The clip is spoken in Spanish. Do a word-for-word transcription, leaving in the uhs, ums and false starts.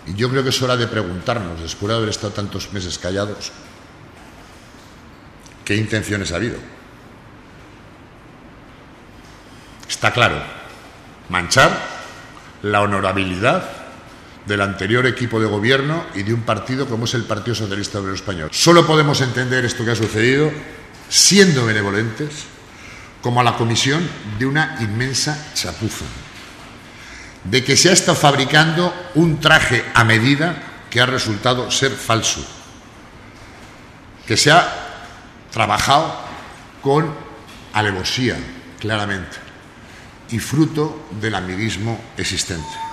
Y yo creo que es hora de preguntarnos, después de haber estado tantos meses callados, ¿qué intenciones ha habido? Está claro, manchar la honorabilidad del anterior equipo de gobierno y de un partido como es el Partido Socialista Obrero Español. Solo podemos entender esto que ha sucedido, siendo benevolentes, como a la comisión de una inmensa chapuza, de que se ha estado fabricando un traje a medida que ha resultado ser falso, que se ha trabajado con alevosía, claramente, y fruto del amiguismo existente.